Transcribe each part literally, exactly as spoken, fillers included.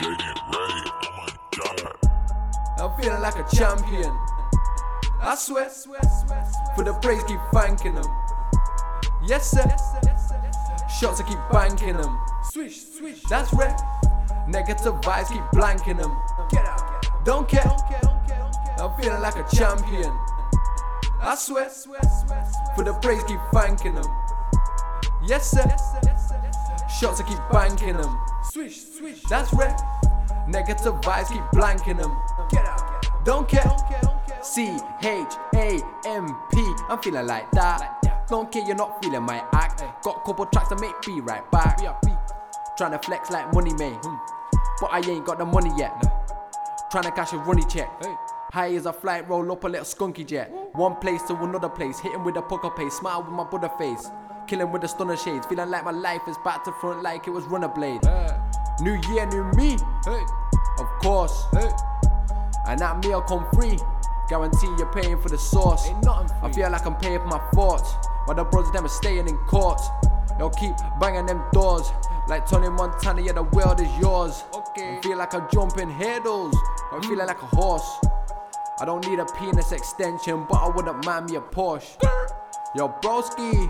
Getting ready, oh my god. I'm feeling like a champion. I swear, for the praise keep thanking them. Yes sir, shots I keep banking them. Swish, swish, that's right. Negative vibes keep blanking them. Don't care, I'm feeling like a champion. I swear, for the praise keep thanking them. Yes sir, shots I keep banking them. Swish, swish, that's right. Negative vibes keep blanking them. Don't care. C H A M P, I'm feeling like that. Don't care, you're not feeling my act. Got a couple tracks to make be right back. Tryna flex like money man, but I ain't got the money yet. Tryna cash a runny check. High as a flight, roll up a little skunky jet. One place to another place, hitting with a poker pace, smile with my Buddha face. Killing with the stunner shades, feeling like my life is back to front like it was runner blade. New year, new me, of course. And that meal come free. Guarantee you're paying for the sauce. I feel like I'm paying for my thoughts, while the brothers them are staying in court. They'll keep banging them doors like Tony Montana, yeah the world is yours. I feel like I'm jumping hurdles, I'm feeling like a horse. I don't need a penis extension, but I wouldn't mind me a Porsche. Yo broski,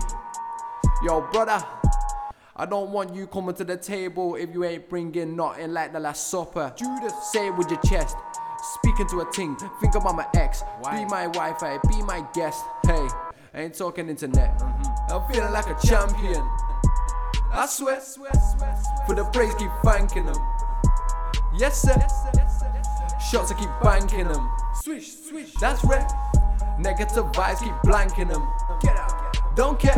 yo brother, I don't want you coming to the table if you ain't bringing nothing like the Last Supper. Judas, say it with your chest. Speaking to a ting, think about my ex. Why? Be my Wi-Fi, be my guest. Hey, I ain't talking internet. Mm-hmm. I'm feeling like a champion. I swear, for the praise keep thanking them. Yes sir, shots I keep banking them. Swish, swish, that's right. Negative vibes keep blanking them. Don't care,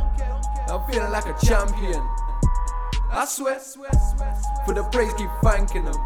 I'm feeling like a champion. I swear, for the praise keep thanking them.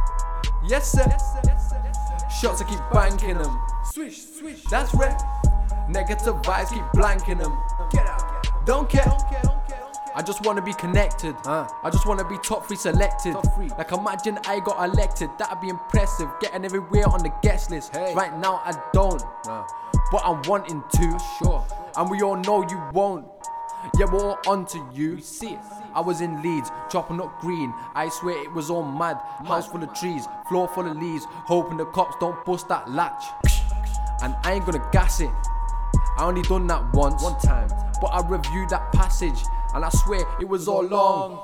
Yes sir, shots I keep banking them. Swish, swish, that's right. Negative vibes keep blanking them. Don't care, I just wanna be connected. uh. I just wanna be top three selected. Top three. Like imagine I got elected, that'd be impressive. Getting everywhere on the guest list. Hey. Right now I don't, nah. But I'm wanting to. Sure. And we all know you won't. Yeah, we're all onto you. We see it. I was in Leeds, chopping up green. I swear it was all mad. House full of trees, floor full of leaves. Hoping the cops don't bust that latch. And I ain't gonna gas it. I only done that once, one time. But I reviewed that passage, and I swear it was all long.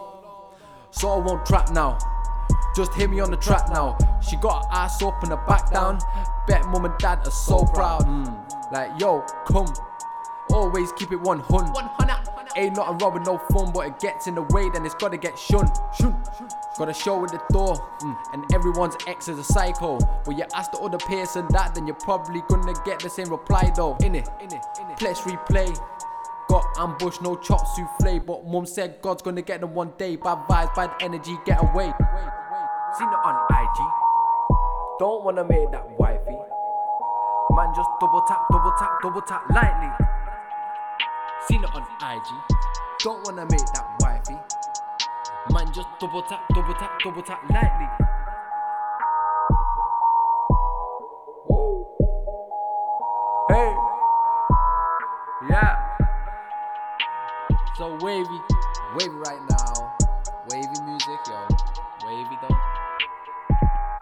So I won't trap now. Just hear me on the track now. She got her ass up and her back down. Bet mum and dad are so proud. Mm. Like yo, come. Always keep it one hun. Ain't nothing wrong with no fun, but it gets in the way, then it's gotta get shunned. Gotta show at the door, mm. And everyone's ex is a psycho. But you ask the other person that, then you're probably gonna get the same reply though. Innit? Let's replay. Got ambush, no chop souffle, but mum said God's gonna get them one day. Bad vibes, bad energy, get away. Seen it on I G. Don't wanna make that wifey. Man, just double tap, double tap, double tap lightly. Seen it on I G. Don't wanna make that wifey. Man, just double tap, double tap, double tap lightly. Woo. Hey. Yeah. So wavy, wavy right now. Wavy music, yo. Wavy though.